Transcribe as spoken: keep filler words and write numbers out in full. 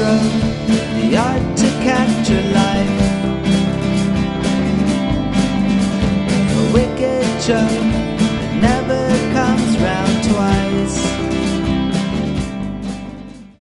hero, the art to capture life. A wicked joke